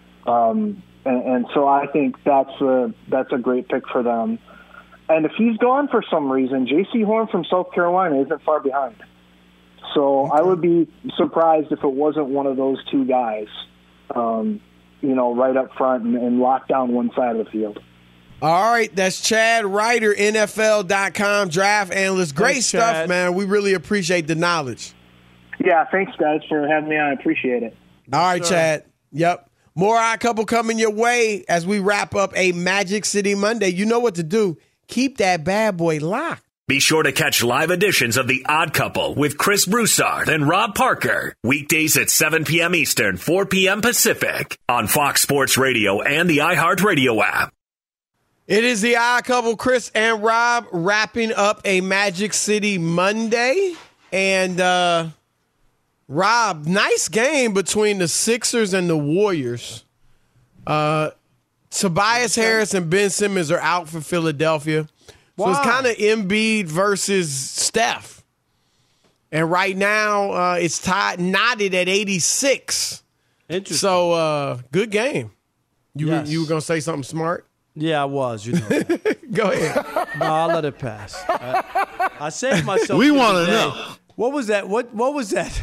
Um, and, and so I think that's a that's a great pick for them. And if he's gone for some reason, J C Horn from South Carolina isn't far behind. So I would be surprised if it wasn't one of those two guys, um, you know, right up front and, and lock down one side of the field. All right, that's Chad Ryder, N F L dot com draft analyst. Great thanks, stuff, Chad. Man. We really appreciate the knowledge. Yeah, thanks, guys, for having me on. I appreciate it. All right, sure. Chad. Yep. More Odd Couple coming your way as we wrap up a Magic City Monday. You know what to do. Keep that bad boy locked. Be sure to catch live editions of The Odd Couple with Chris Broussard and Rob Parker. Weekdays at seven p.m. Eastern, four p.m. Pacific on Fox Sports Radio and the iHeartRadio app. It is The Odd Couple, Chris and Rob, wrapping up a Magic City Monday. And, uh, Rob, nice game between the Sixers and the Warriors. Uh, Tobias Harris and Ben Simmons are out for Philadelphia. So Wow. it's kind of Embiid versus Steph. And right now, uh, it's tied, knotted at eighty-six. Interesting. So, uh, good game. You, Yes. were, you were going to say something smart? Yeah, I was. You know. Go ahead. No, I'll let it pass. I, I saved myself. We the wanna other day. know. What was that? What What was that?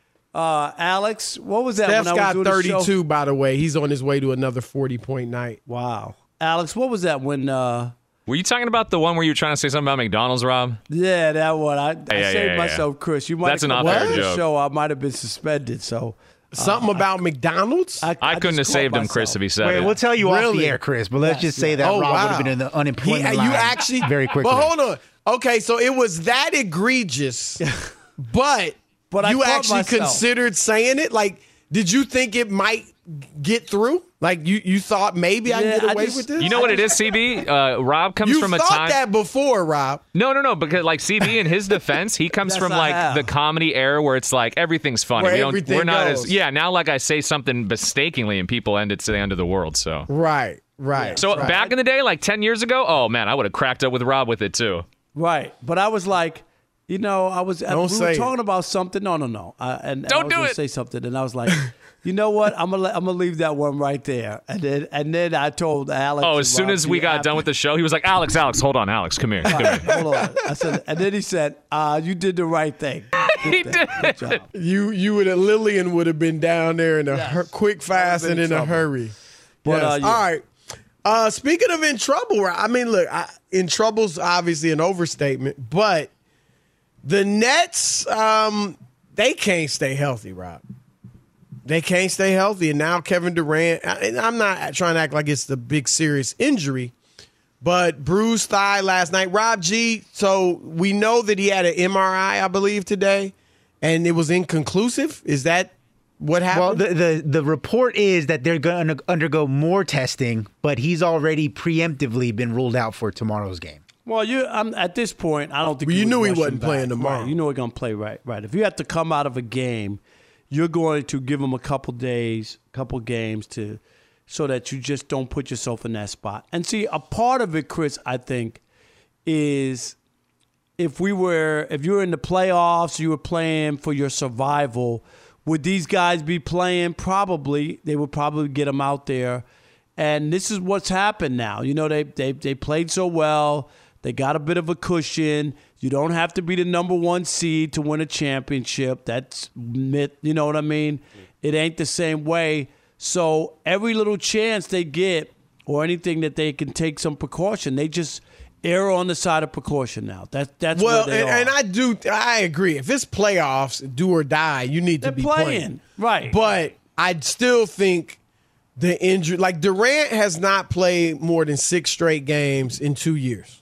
Uh, Alex, what was that? Steph's when I got was doing the show? thirty-two, by the way. He's on his way to another forty-point night. Wow. Alex, what was that when? Uh, Were you talking about the one where you were trying to say something about McDonald's, Rob? yeah, that one. I, I Yeah, saved yeah, yeah, myself, yeah. Chris. You might That's have an come off-air on the joke. show. I might have been suspended. So Something about McDonald's? I, I, I couldn't have just saved caught him, Chris, myself. if he said Wait, it. we'll tell you off Really? the air, Chris, but let's Yes, just say yeah. that Oh, Rob wow. would have been in the He, unemployment you line actually very quickly. But hold on. Okay, so it was that egregious, but, But I you caught actually myself. considered saying it? Like, did you think it might get through? Like, you, you thought maybe I Yeah, can get I away just- with this? You know what it is, C B? Uh, Rob comes You from a thought time. that before, Rob. No, no, no. Because like C B, in his defense, he comes Yes, from I like have. the comedy era where it's like everything's funny. Where we don't, everything we're not goes. as yeah. Now, like I say something mistakenly, and people end it to the end of the world. So, Right, right. so right. back in the day, like ten years ago, oh man, I would have cracked up with Rob with it too. Right, but I was like, you know, I was. Don't we say were it. talking about something. No, no, no. Uh, and, and Don't I was do gonna it. Say something, and I was like, you know what? I'm gonna let, I'm gonna leave that one right there. And then and then I told Alex. Oh, and as soon Rob, as we you got have done to- with the show, he was like, Alex, Alex, hold on, Alex, come here, come here. Hold on. I said, and then he said, uh, "You did the right thing." He did. Good job. You you would have Lillian would have been down there in a Yes. hur- quick, fast, been and in in a trouble. hurry. But, Yes. uh, yeah. All right. Uh, speaking of in trouble, I mean, look, I, in trouble's obviously an overstatement, but the Nets, um, they can't stay healthy, Rob. They can't stay healthy, and now Kevin Durant. And I'm not trying to act like it's the big serious injury, but bruised thigh last night. Rob G. So we know that he had an M R I, I believe, today, and it was inconclusive. Is that what happened? Well, the, the the report is that they're going to undergo more testing, but he's already preemptively been ruled out for tomorrow's game. Well, you I'm, at this point, I don't think Well, you would knew he rush wasn't him playing back. tomorrow. Right. You know he's gonna play right. Right. If you have to come out of a game, you're going to give him a couple days, couple games to, so that you just don't put yourself in that spot. And see, a part of it, Chris, I think, is if we were, if you were in the playoffs, you were playing for your survival. Would these guys be playing? Probably. They would probably get them out there. And this is what's happened now. You know, they they they played so well. They got a bit of a cushion. You don't have to be the number one seed to win a championship. That's myth. You know what I mean? It ain't the same way. So every little chance they get or anything that they can take some precaution, they just err on the side of precaution now. That, that's well, where they and, are. and I do, I agree. If it's playoffs, do or die, you need to They're be playing. playing. Right. But I still think the injury, like Durant has not played more than six straight games in two years.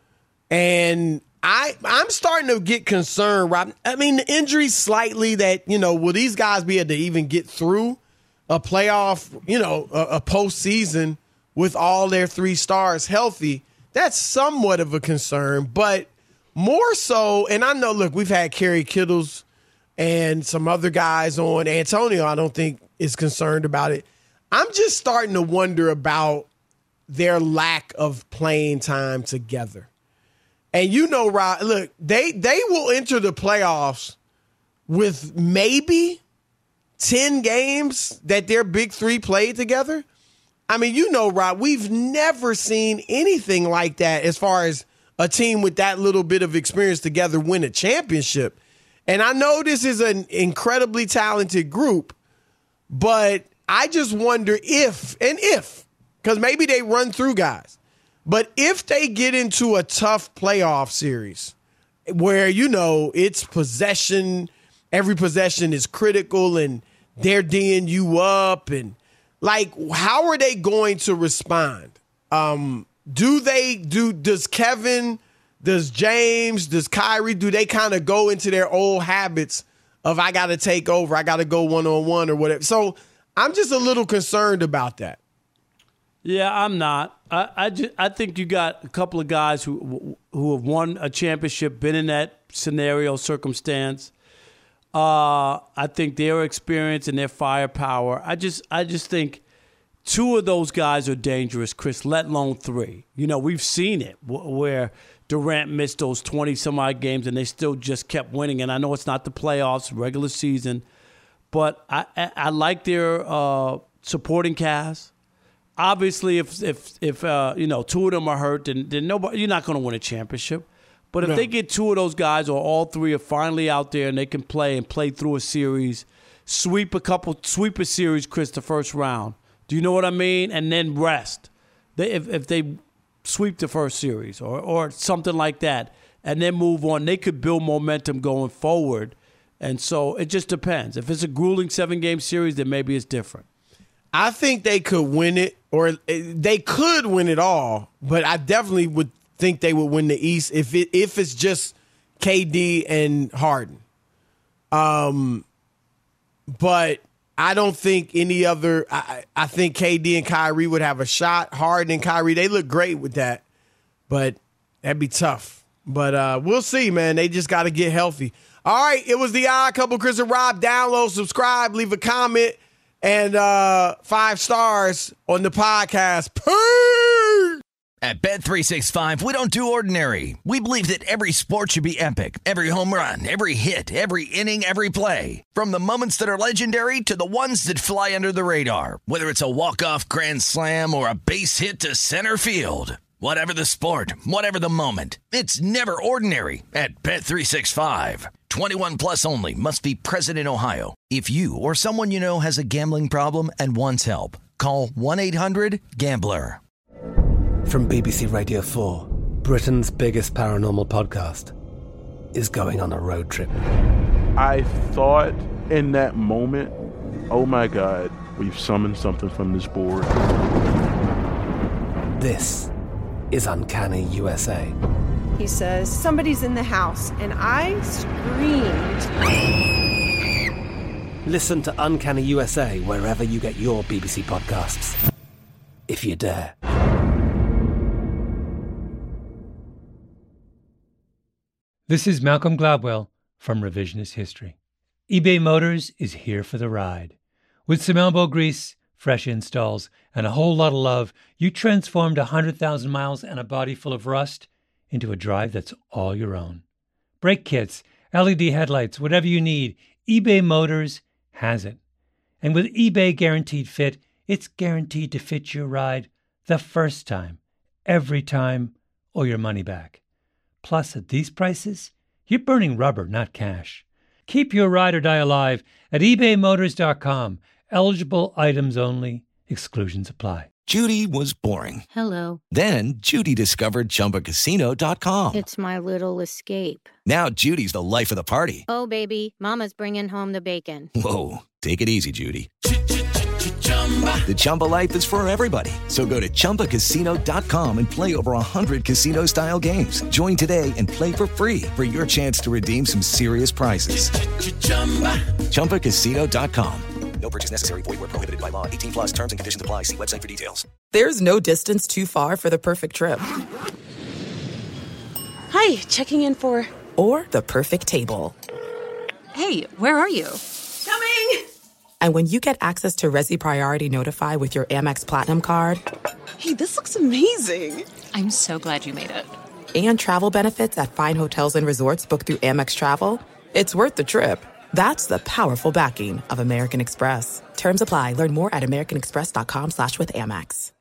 And I, I'm starting to get concerned, Rob. I mean, the injury slightly that, you know, will these guys be able to even get through a playoff, you know, a, a postseason with all their three stars healthy? That's somewhat of a concern, but more so, and I know, look, we've had Kerry Kittles and some other guys on. Antonio, I don't think, is concerned about it. I'm just starting to wonder about their lack of playing time together. And you know, Rob, look, they they will enter the playoffs with maybe ten games that their big three played together. I mean, you know, Rob, we've never seen anything like that as far as a team with that little bit of experience together win a championship. And I know this is an incredibly talented group, but I just wonder if, and if, because maybe they run through guys, but if they get into a tough playoff series where, you know, it's possession, every possession is critical and they're D'ing you up and like, how are they going to respond? Um, do they do? Does Kevin, does James, does Kyrie? Do they kind of go into their old habits of I got to take over, I got to go one on one or whatever? So I'm just a little concerned about that. Yeah, I'm not. I I, just, I think you got a couple of guys who who have won a championship, been in that scenario, circumstance. Uh, I think their experience and their firepower. I just I just think two of those guys are dangerous, Chris, let alone three. You know, we've seen it where Durant missed those twenty-some-odd games and they still just kept winning. And I know it's not the playoffs, regular season, but I, I, I like their uh, supporting cast. Obviously, if if if uh, you know two of them are hurt, then, then nobody you're not going to win a championship. But if No. they get two of those guys or all three are finally out there and they can play and play through a series, sweep a couple, sweep a series, Chris, the first round. Do you know what I mean? And then rest. They, if if they sweep the first series or or something like that, and then move on, they could build momentum going forward. And so it just depends. If it's a grueling seven-game series, then maybe it's different. I think they could win it, or they could win it all, but I definitely would think they would win the East if it if it's just K D and Harden. Um, but I don't think any other. I, I think K D and Kyrie would have a shot. Harden and Kyrie, they look great with that, but that'd be tough. But uh, we'll see, man. They just got to get healthy. All right, it was the Odd Couple. Chris and Rob. Download, subscribe, leave a comment. And uh, five stars on the podcast. Peace! At Bet three sixty-five, we don't do ordinary. We believe that every sport should be epic. Every home run, every hit, every inning, every play. From the moments that are legendary to the ones that fly under the radar. Whether it's a walk-off grand slam or a base hit to center field. Whatever the sport, whatever the moment. It's never ordinary at Bet three sixty-five. twenty-one plus only. Must be present in Ohio. If you or someone you know has a gambling problem and wants help, call one eight hundred gambler. From B B C Radio four, Britain's biggest paranormal podcast is going on a road trip. I thought in that moment, oh my God, we've summoned something from this board. This is Uncanny U S A. He says, somebody's in the house, and I screamed. Listen to Uncanny U S A wherever you get your B B C podcasts, if you dare. This is Malcolm Gladwell from Revisionist History. eBay Motors is here for the ride. With some elbow grease, fresh installs, and a whole lot of love, you transformed one hundred thousand miles and a body full of rust into a drive that's all your own. Brake kits, L E D headlights, whatever you need, eBay Motors has it. And with eBay Guaranteed Fit, it's guaranteed to fit your ride the first time, every time, or your money back. Plus, at these prices, you're burning rubber, not cash. Keep your ride or die alive at ebay motors dot com. Eligible items only. Exclusions apply. Judy was boring. Hello. Then Judy discovered Chumba Casino dot com. It's my little escape. Now Judy's the life of the party. Oh, baby, mama's bringing home the bacon. Whoa, take it easy, Judy. The Chumba life is for everybody. So go to Chumba Casino dot com and play over one hundred casino-style games. Join today and play for free for your chance to redeem some serious prizes. Chumba Casino dot com. No purchase necessary. Void where prohibited by law. eighteen plus terms and conditions apply. See website for details. There's no distance too far for the perfect trip. Hi, checking in for... Or the perfect table. Hey, where are you? Coming! And when you get access to Resi Priority Notify with your Amex Platinum card... Hey, this looks amazing. I'm so glad you made it. And travel benefits at fine hotels and resorts booked through Amex Travel, it's worth the trip. That's the powerful backing of American Express. Terms apply. Learn more at americanexpress.com slash with Amex.